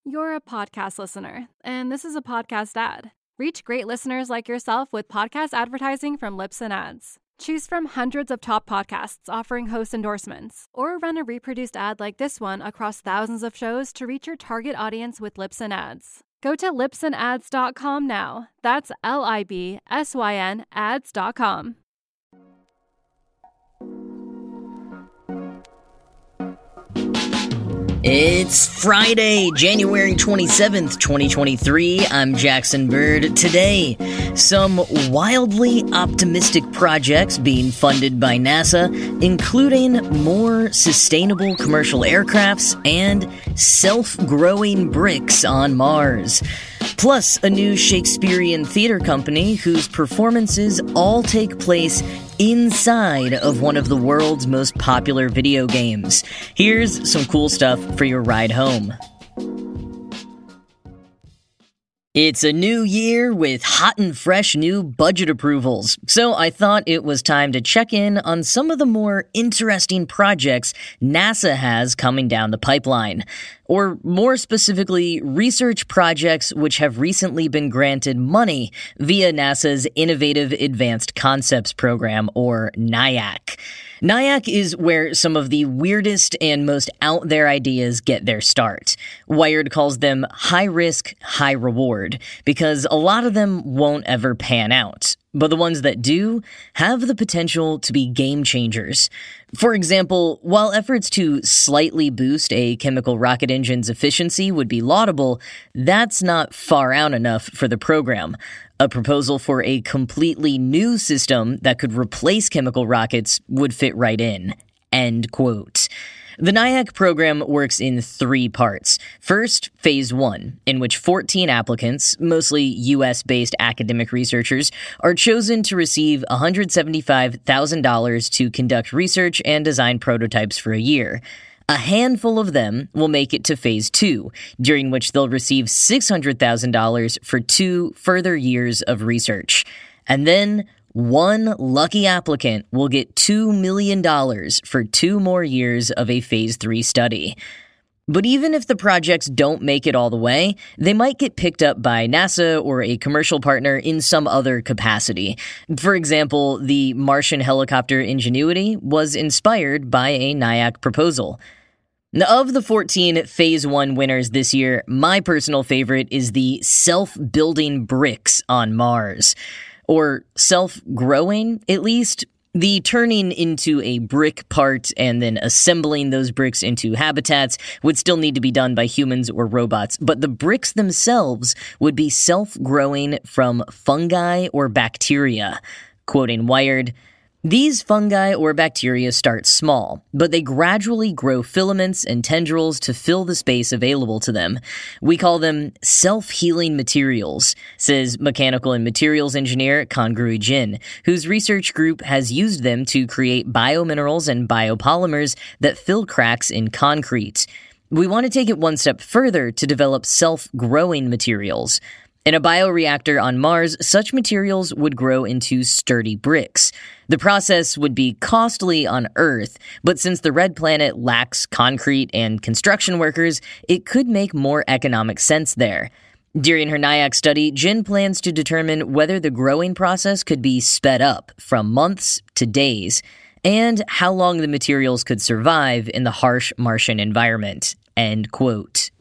You're a podcast listener, and this is a podcast ad. Reach great listeners like yourself with podcast advertising from Libsyn Ads. Choose from hundreds of top podcasts offering host endorsements, or run a reproduced ad like this one across thousands of shows to reach your target audience with Libsyn Ads. Go to libsynads.com now. That's LIBSYN ads.com. It's Friday, January 27th, 2023. I'm Jackson Bird. Today, some wildly optimistic projects being funded by NASA, including more sustainable commercial aircrafts and self-growing bricks on Mars. Plus, a new Shakespearean theater company whose performances all take place inside of one of the world's most popular video games. Here's some cool stuff for your ride home. It's a new year with hot and fresh new budget approvals, so I thought it was time to check in on some of the more interesting projects NASA has coming down the pipeline. Or more specifically, research projects which have recently been granted money via NASA's Innovative Advanced Concepts Program, or NIAC. NIAC is where some of the weirdest and most out there ideas get their start. Wired calls them high risk, high reward, because a lot of them won't ever pan out. But the ones that do have the potential to be game changers. For example, while efforts to slightly boost a chemical rocket engine's efficiency would be laudable, that's not far out enough for the program. A proposal for a completely new system that could replace chemical rockets would fit right in. End quote. The NIAC program works in 3 parts. First, Phase 1, in which 14 applicants, mostly U.S.-based academic researchers, are chosen to receive $175,000 to conduct research and design prototypes for a year. A handful of them will make it to Phase 2, during which they'll receive $600,000 for 2 further years of research. And then, one lucky applicant will get $2 million for 2 more years of a Phase 3 study. But even if the projects don't make it all the way, they might get picked up by NASA or a commercial partner in some other capacity. For example, the Martian helicopter Ingenuity was inspired by a NIAC proposal. Now, of the 14 Phase 1 winners this year, my personal favorite is the self-building bricks on Mars. Or self-growing, at least. The turning into a brick part and then assembling those bricks into habitats would still need to be done by humans or robots, but the bricks themselves would be self-growing from fungi or bacteria. Quoting Wired, "These fungi or bacteria start small, but they gradually grow filaments and tendrils to fill the space available to them. We call them self-healing materials," says mechanical and materials engineer Kanguru Jin, whose research group has used them to create biominerals and biopolymers that fill cracks in concrete. "We want to take it one step further to develop self-growing materials. In a bioreactor on Mars, such materials would grow into sturdy bricks. The process would be costly on Earth, but since the red planet lacks concrete and construction workers, it could make more economic sense there." During her NIAC study, Jin plans to determine whether the growing process could be sped up from months to days, and how long the materials could survive in the harsh Martian environment. End quote.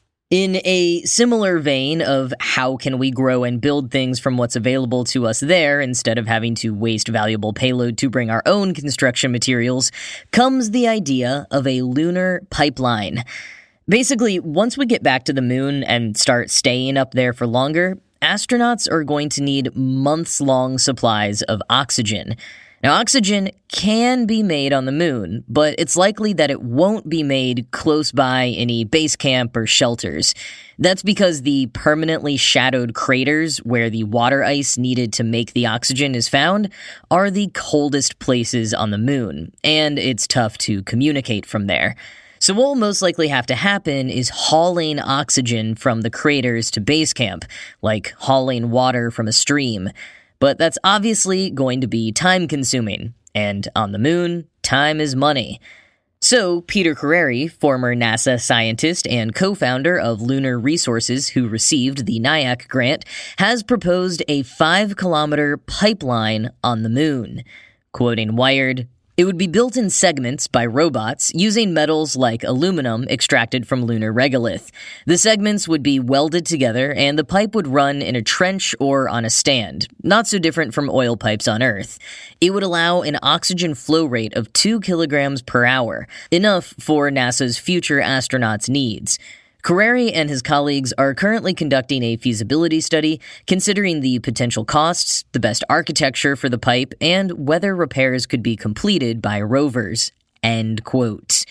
In a similar vein of how can we grow and build things from what's available to us there instead of having to waste valuable payload to bring our own construction materials, comes the idea of a lunar pipeline. Basically, once we get back to the moon and start staying up there for longer, astronauts are going to need months-long supplies of oxygen. Now, oxygen can be made on the moon, but it's likely that it won't be made close by any base camp or shelters. That's because the permanently shadowed craters where the water ice needed to make the oxygen is found are the coldest places on the moon, and it's tough to communicate from there. So what will most likely have to happen is hauling oxygen from the craters to base camp, like hauling water from a stream. But that's obviously going to be time-consuming, and on the moon, time is money. So, Peter Carreri, former NASA scientist and co-founder of Lunar Resources who received the NIAC grant, has proposed a 5-kilometer pipeline on the moon. Quoting Wired, "It would be built in segments by robots using metals like aluminum extracted from lunar regolith. The segments would be welded together and the pipe would run in a trench or on a stand, not so different from oil pipes on Earth. It would allow an oxygen flow rate of 2 kilograms per hour, enough for NASA's future astronauts' needs." Carreri and his colleagues are currently conducting a feasibility study, considering the potential costs, the best architecture for the pipe, and whether repairs could be completed by rovers. End quote.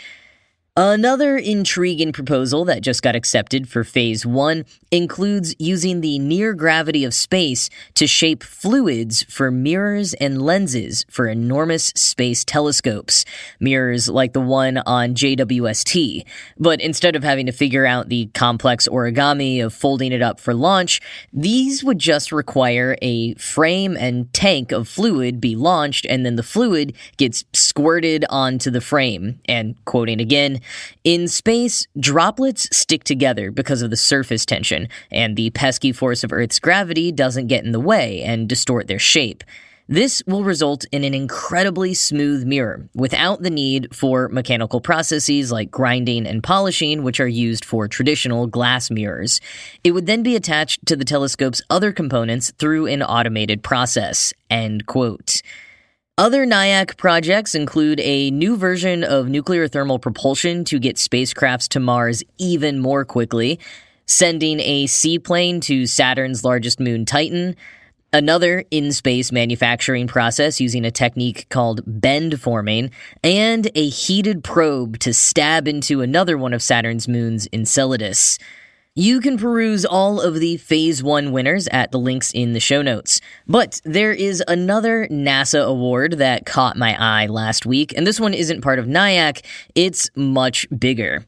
Another intriguing proposal that just got accepted for Phase 1 includes using the near gravity of space to shape fluids for mirrors and lenses for enormous space telescopes, mirrors like the one on JWST. But instead of having to figure out the complex origami of folding it up for launch, these would just require a frame and tank of fluid be launched, and then the fluid gets squirted onto the frame. And quoting again, "In space, droplets stick together because of the surface tension, and the pesky force of Earth's gravity doesn't get in the way and distort their shape. This will result in an incredibly smooth mirror, without the need for mechanical processes like grinding and polishing, which are used for traditional glass mirrors. It would then be attached to the telescope's other components through an automated process." End quote. Other NIAC projects include a new version of nuclear thermal propulsion to get spacecrafts to Mars even more quickly, sending a seaplane to Saturn's largest moon, Titan, another in-space manufacturing process using a technique called bend forming, and a heated probe to stab into another one of Saturn's moons, Enceladus. You can peruse all of the Phase 1 winners at the links in the show notes. But there is another NASA award that caught my eye last week, and this one isn't part of NIAC, it's much bigger.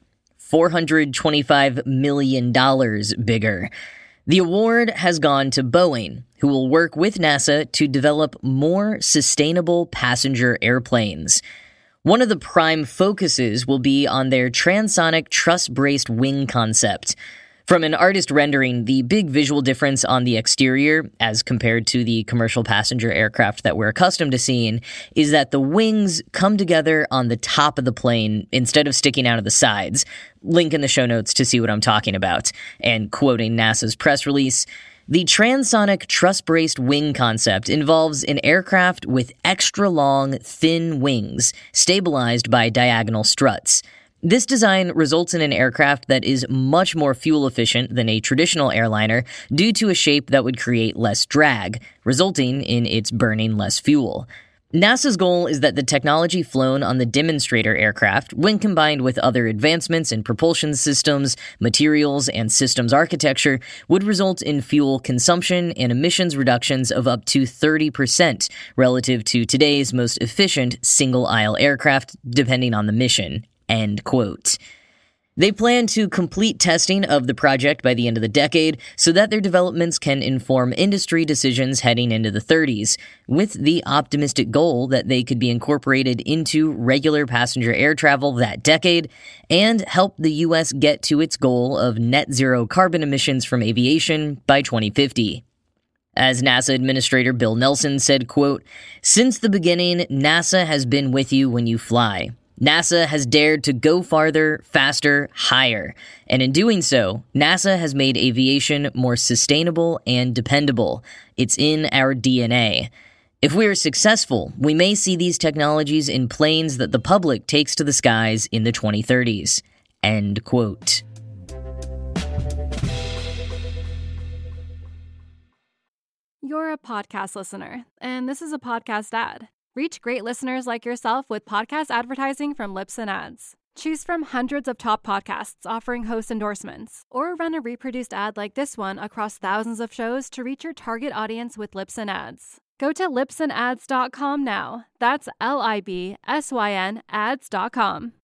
$425 million bigger. The award has gone to Boeing, who will work with NASA to develop more sustainable passenger airplanes. One of the prime focuses will be on their transonic truss-braced wing concept. From an artist rendering, the big visual difference on the exterior, as compared to the commercial passenger aircraft that we're accustomed to seeing, is that the wings come together on the top of the plane instead of sticking out of the sides. Link in the show notes to see what I'm talking about. And quoting NASA's press release, "The transonic truss-braced wing concept involves an aircraft with extra-long, thin wings, stabilized by diagonal struts. This design results in an aircraft that is much more fuel efficient than a traditional airliner due to a shape that would create less drag, resulting in its burning less fuel. NASA's goal is that the technology flown on the demonstrator aircraft, when combined with other advancements in propulsion systems, materials, and systems architecture, would result in fuel consumption and emissions reductions of up to 30% relative to today's most efficient single-aisle aircraft, depending on the mission." End quote. They plan to complete testing of the project by the end of the decade so that their developments can inform industry decisions heading into the 30s, with the optimistic goal that they could be incorporated into regular passenger air travel that decade and help the U.S. get to its goal of net zero carbon emissions from aviation by 2050. As NASA Administrator Bill Nelson said, quote, "Since the beginning, NASA has been with you when you fly. NASA has dared to go farther, faster, higher. And in doing so, NASA has made aviation more sustainable and dependable. It's in our DNA. If we are successful, we may see these technologies in planes that the public takes to the skies in the 2030s. End quote. You're a podcast listener, and this is a podcast ad. Reach great listeners like yourself with podcast advertising from Libsyn Ads. Choose from hundreds of top podcasts offering host endorsements, or run a reproduced ad like this one across thousands of shows to reach your target audience with Libsyn Ads. Go to libsynads.com now. That's LIBSYN ads.com.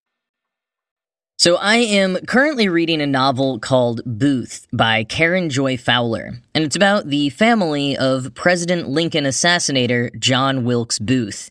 So I am currently reading a novel called Booth by Karen Joy Fowler, and it's about the family of President Lincoln assassinator John Wilkes Booth.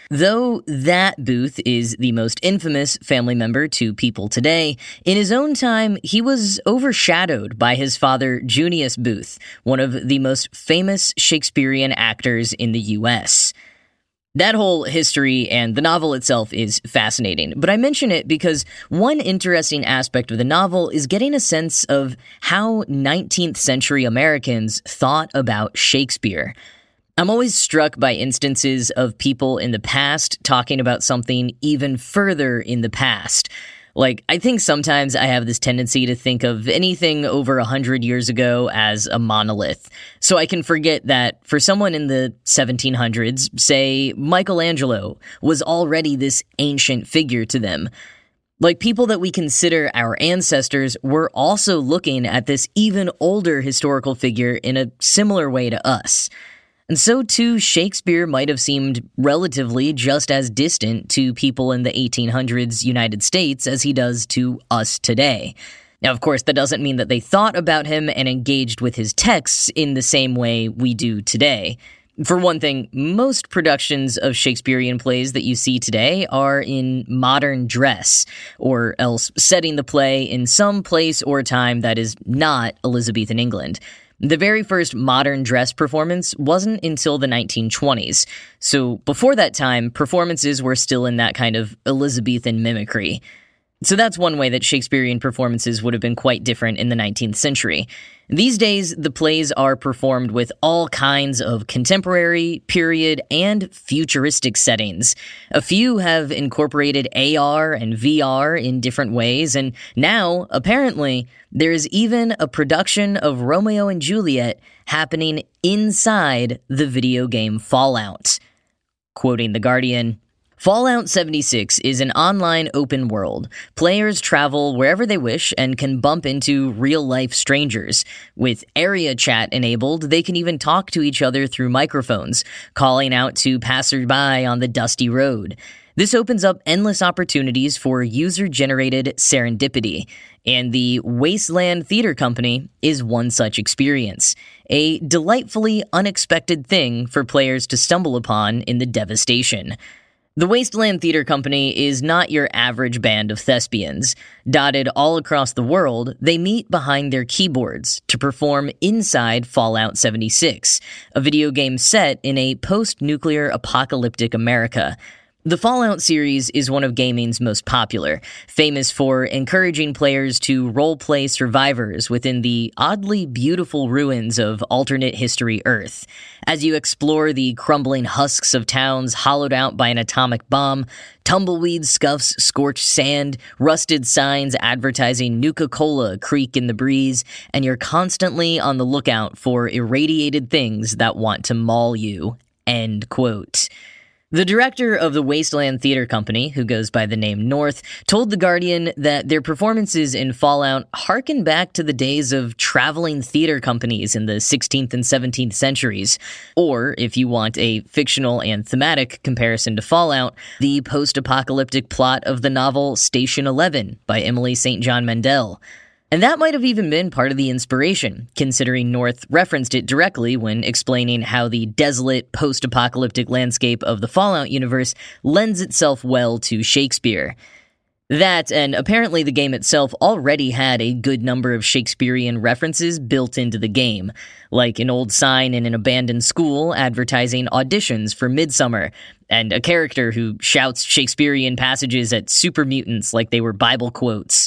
Though that Booth is the most infamous family member to people today, in his own time, he was overshadowed by his father, Junius Booth, one of the most famous Shakespearean actors in the U.S. That whole history and the novel itself is fascinating, but I mention it because one interesting aspect of the novel is getting a sense of how 19th century Americans thought about Shakespeare. I'm always struck by instances of people in the past talking about something even further in the past. Like, I think sometimes I have this tendency to think of anything over 100 years ago as a monolith. So I can forget that for someone in the 1700s, say Michelangelo was already this ancient figure to them. Like, people that we consider our ancestors were also looking at this even older historical figure in a similar way to us. And so, too, Shakespeare might have seemed relatively just as distant to people in the 1800s United States as he does to us today. Now, of course, that doesn't mean that they thought about him and engaged with his texts in the same way we do today. For one thing, most productions of Shakespearean plays that you see today are in modern dress, or else setting the play in some place or time that is not Elizabethan England. The very first modern dress performance wasn't until the 1920s, so before that time, performances were still in that kind of Elizabethan mimicry. So that's one way that Shakespearean performances would have been quite different in the 19th century. These days, the plays are performed with all kinds of contemporary, period, and futuristic settings. A few have incorporated AR and VR in different ways, and now, apparently, there is even a production of Romeo and Juliet happening inside the video game Fallout. Quoting The Guardian, Fallout 76 is an online open world. Players travel wherever they wish and can bump into real-life strangers. With area chat enabled, they can even talk to each other through microphones, calling out to passersby on the dusty road. This opens up endless opportunities for user-generated serendipity, and the Wasteland Theater Company is one such experience, a delightfully unexpected thing for players to stumble upon in the devastation. The Wasteland Theater Company is not your average band of thespians. Dotted all across the world, they meet behind their keyboards to perform inside Fallout 76, a video game set in a post-nuclear apocalyptic America. The Fallout series is one of gaming's most popular, famous for encouraging players to role-play survivors within the oddly beautiful ruins of alternate history Earth. As you explore the crumbling husks of towns hollowed out by an atomic bomb, tumbleweed scuffs scorched sand, rusted signs advertising Nuka-Cola creak in the breeze, and you're constantly on the lookout for irradiated things that want to maul you. End quote. The director of the Wasteland Theater Company, who goes by the name North, told The Guardian that their performances in Fallout harken back to the days of traveling theater companies in the 16th and 17th centuries. Or, if you want a fictional and thematic comparison to Fallout, the post-apocalyptic plot of the novel Station 11 by Emily St. John Mandel. And that might have even been part of the inspiration, considering North referenced it directly when explaining how the desolate, post-apocalyptic landscape of the Fallout universe lends itself well to Shakespeare. That, and apparently the game itself already had a good number of Shakespearean references built into the game, like an old sign in an abandoned school advertising auditions for Midsummer, and a character who shouts Shakespearean passages at super mutants like they were Bible quotes.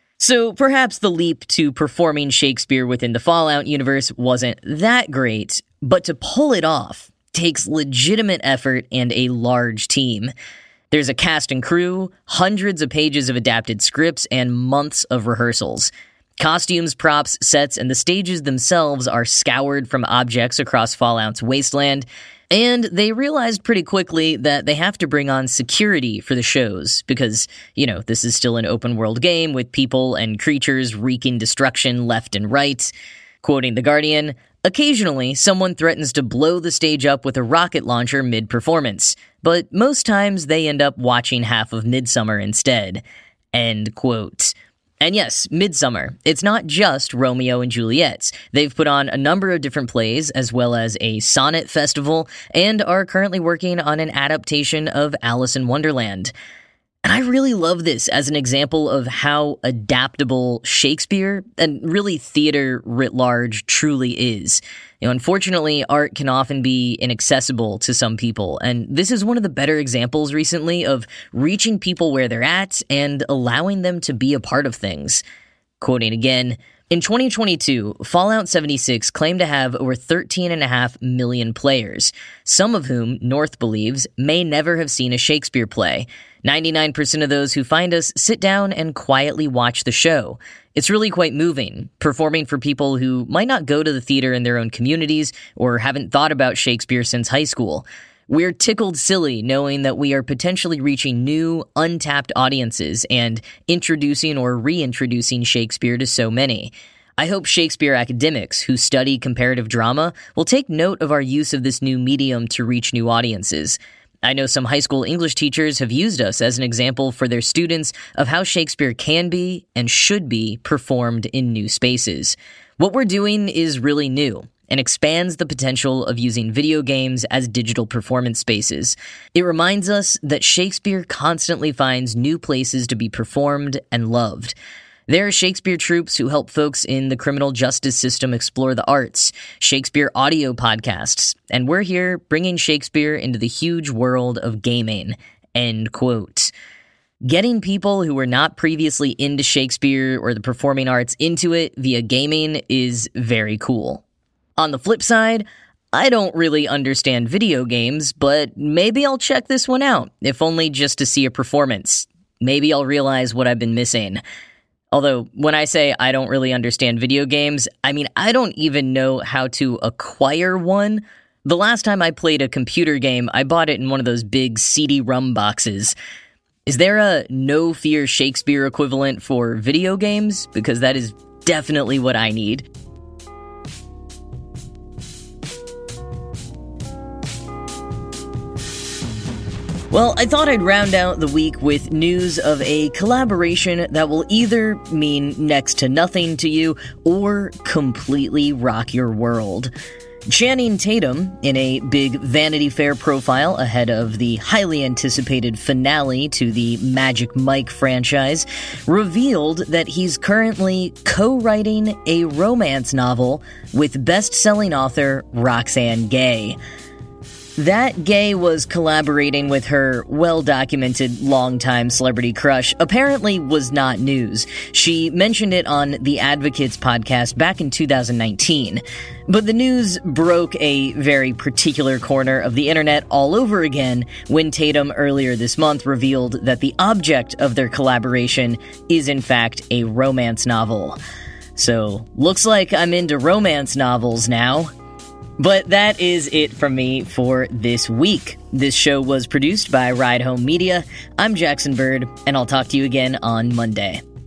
So perhaps the leap to performing Shakespeare within the Fallout universe wasn't that great, but to pull it off takes legitimate effort and a large team. There's a cast and crew, hundreds of pages of adapted scripts, and months of rehearsals. Costumes, props, sets, and the stages themselves are scoured from objects across Fallout's wasteland, and they realized pretty quickly that they have to bring on security for the shows because, this is still an open-world game with people and creatures wreaking destruction left and right. Quoting The Guardian, occasionally someone threatens to blow the stage up with a rocket launcher mid-performance, but most times they end up watching half of Midsummer instead. End quote. And yes, Midsummer. It's not just Romeo and Juliet. They've put on a number of different plays, as well as a sonnet festival, and are currently working on an adaptation of Alice in Wonderland. And I really love this as an example of how adaptable Shakespeare, and really theater writ large, truly is. Unfortunately, art can often be inaccessible to some people, and this is one of the better examples recently of reaching people where they're at and allowing them to be a part of things. Quoting again, in 2022, Fallout 76 claimed to have over 13.5 million players, some of whom, North believes, may never have seen a Shakespeare play. 99% of those who find us sit down and quietly watch the show. It's really quite moving, performing for people who might not go to the theater in their own communities or haven't thought about Shakespeare since high school. We're tickled silly knowing that we are potentially reaching new, untapped audiences and introducing or reintroducing Shakespeare to so many. I hope Shakespeare academics who study comparative drama will take note of our use of this new medium to reach new audiences. I know some high school English teachers have used us as an example for their students of how Shakespeare can be and should be performed in new spaces. What we're doing is really new and expands the potential of using video games as digital performance spaces. It reminds us that Shakespeare constantly finds new places to be performed and loved. There are Shakespeare troupes who help folks in the criminal justice system explore the arts, Shakespeare audio podcasts, and we're here bringing Shakespeare into the huge world of gaming. End quote. Getting people who were not previously into Shakespeare or the performing arts into it via gaming is very cool. On the flip side, I don't really understand video games, but maybe I'll check this one out, if only just to see a performance. Maybe I'll realize what I've been missing. Although, when I say I don't really understand video games, I mean I don't even know how to acquire one. The last time I played a computer game, I bought it in one of those big CD-ROM boxes. Is there a No Fear Shakespeare equivalent for video games? Because that is definitely what I need. Well, I thought I'd round out the week with news of a collaboration that will either mean next to nothing to you or completely rock your world. Channing Tatum, in a big Vanity Fair profile ahead of the highly anticipated finale to the Magic Mike franchise, revealed that he's currently co-writing a romance novel with best-selling author Roxane Gay. That Gay was collaborating with her well-documented longtime celebrity crush apparently was not news. She mentioned it on The Advocates podcast back in 2019. But the news broke a very particular corner of the internet all over again when Tatum earlier this month revealed that the object of their collaboration is in fact a romance novel. So, looks like I'm into romance novels now. But that is it from me for this week. This show was produced by Ride Home Media. I'm Jackson Bird, and I'll talk to you again on Monday.